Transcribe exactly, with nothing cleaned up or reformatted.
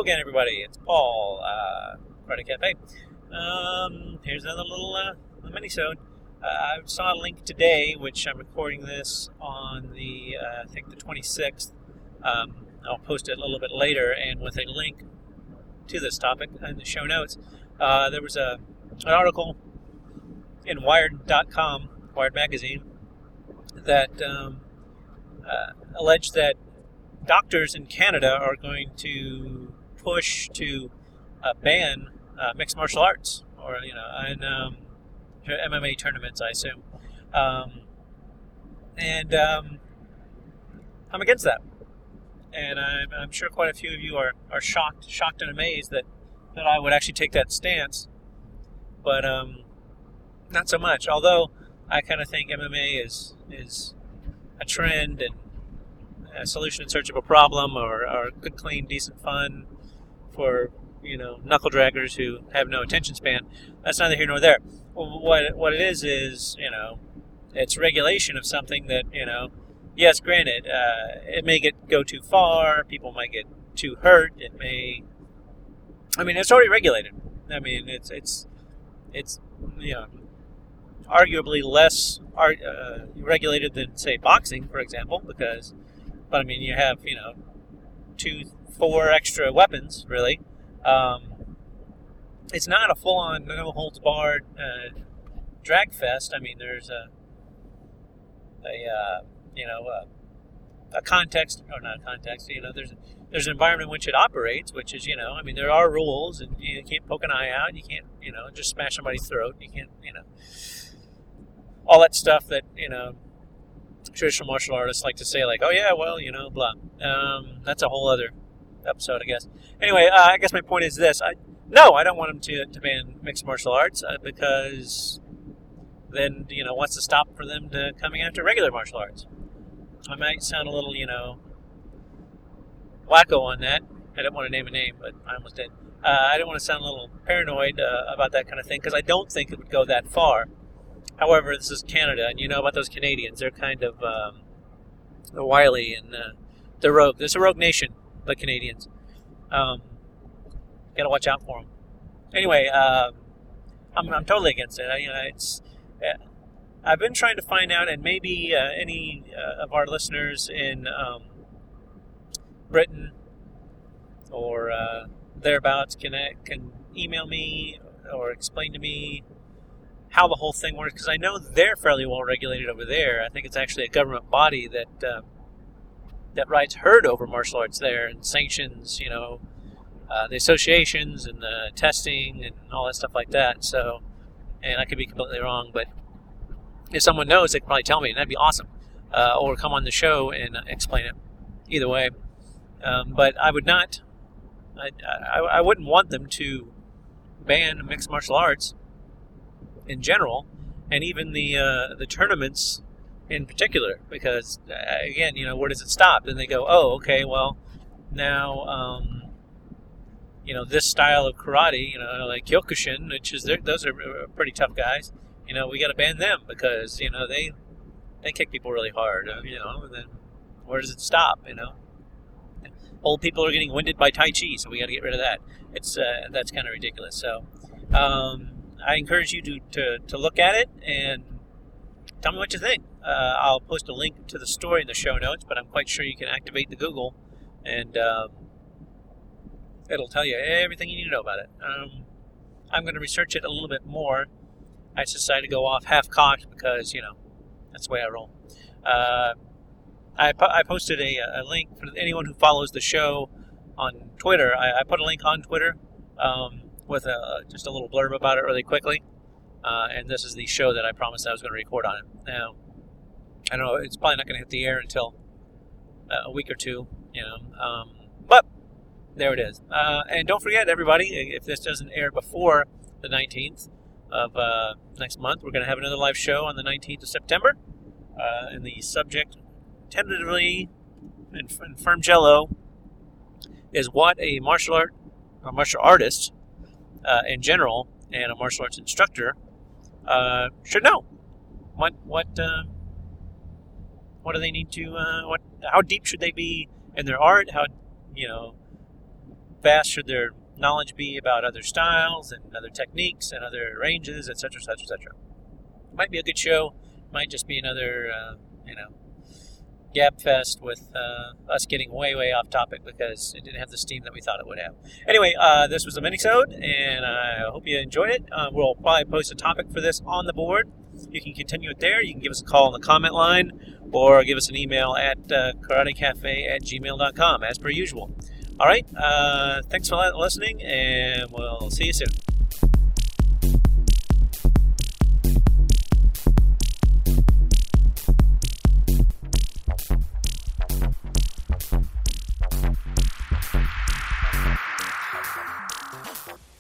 Hello again, everybody. It's Paul, uh, Friday Cafe. Um, here's another little uh, mini-sode. Uh, I saw a link today, which I'm recording this on the, uh, I think the twenty-sixth. Um, I'll post it a little bit later, and with a link to this topic in the show notes. Uh, there was a an article in Wired dot com, Wired Magazine, that um, uh, alleged that doctors in Canada are going to push to uh, ban uh, mixed martial arts, or you know, and um, M M A tournaments, I assume. Um, and um, I'm against that, and I'm, I'm sure quite a few of you are, are shocked, shocked and amazed that, that I would actually take that stance. But um, not so much. Although I kind of think M M A is is a trend and a solution in search of a problem, or, or good, clean, decent fun for, you know, knuckle draggers who have no attention span. That's neither here nor there. What what it is is, you know, it's regulation of something that, you know, yes, granted, uh, it may get go too far. People might get too hurt. It may. I mean, it's already regulated. I mean, it's it's it's you know, arguably less uh, regulated than, say, boxing, for example, because. But, I mean, you have, you know, two, four extra weapons, really. Um, it's not a full-on, no-holds-barred uh, drag fest. I mean, there's a, a uh, you know, a, a context, or not a context, you know, there's there's an environment in which it operates, which is, you know, I mean, there are rules, and you can't poke an eye out. You can't, you know, just smash somebody's throat. You can't, you know, all that stuff that, you know, traditional martial artists like to say, like, oh yeah, well, you know, blah. Um, that's a whole other episode, I guess. Anyway, uh, I guess my point is this. I, no, I don't want them to, to ban mixed martial arts uh, because then, you know, what's to stop for them to coming after regular martial arts? I might sound a little, you know, wacko on that. I don't want to name a name, but I almost did. Uh, I don't want to sound a little paranoid uh, about that kind of thing because I don't think it would go that far. However, this is Canada, and you know about those Canadians. They're kind of um, wily, and uh, they're rogue. There's a rogue nation, the Canadians. Um, Got to watch out for them. Anyway, uh, I'm, I'm totally against it. I, you know, it's. Uh, I've been trying to find out, and maybe uh, any uh, of our listeners in um, Britain or uh, thereabouts can can email me or explain to me how the whole thing works, because I know they're fairly well regulated over there. I think it's actually a government body that uh, that rides herd over martial arts there and sanctions, you know, uh, the associations and the testing and all that stuff like that. So, and I could be completely wrong, but if someone knows, they can probably tell me, and that'd be awesome. Uh, or come on the show and uh, explain it. Either way, um, but I would not. I, I I wouldn't want them to ban mixed martial arts in general, and even the uh, the tournaments in particular, because uh, again, you know, where does it stop? Then they go, oh, okay, well, now, um, you know, this style of karate, you know, like Kyokushin, which is those are pretty tough guys. You know, we got to ban them because you know they they kick people really hard. Uh, you know, and then where does it stop? You know, old people are getting winded by Tai Chi, so we got to get rid of that. It's uh, that's kind of ridiculous. So. Um, I encourage you to, to, to look at it and tell me what you think. Uh, I'll post a link to the story in the show notes, but I'm quite sure you can activate the Google, and um, it'll tell you everything you need to know about it. Um, I'm going to research it a little bit more. I just decided to go off half-cocked because, you know, that's the way I roll. Uh, I, po- I posted a, a link for anyone who follows the show on Twitter. I, I put a link on Twitter. Um, with a, just a little blurb about it really quickly. Uh, and this is the show that I promised I was going to record on it. Now, I don't know, it's probably not going to hit the air until uh, a week or two, you know. Um, but there it is. Uh, and don't forget, everybody, if this doesn't air before the nineteenth of uh, next month, we're going to have another live show on the nineteenth of September. Uh, and the subject, tentatively in, in firm jello, is what a martial art, or martial artist, Uh, in general, and a martial arts instructor uh, should know. What what uh, what do they need to? Uh, what how deep should they be in their art? How you know vast should their knowledge be about other styles and other techniques and other ranges, et cetera, et cetera, et cetera. Might be a good show. Might just be another, uh, you know, gab fest with uh, us getting way, way off topic because it didn't have the steam that we thought it would have. Anyway, uh, this was a mini-sode, and I hope you enjoyed it. Uh, we'll probably post a topic for this on the board. You can continue it there. You can give us a call on the comment line or give us an email at uh, karatecafe at gmail dot com, as per usual. All right, uh, thanks for listening, and we'll see you soon.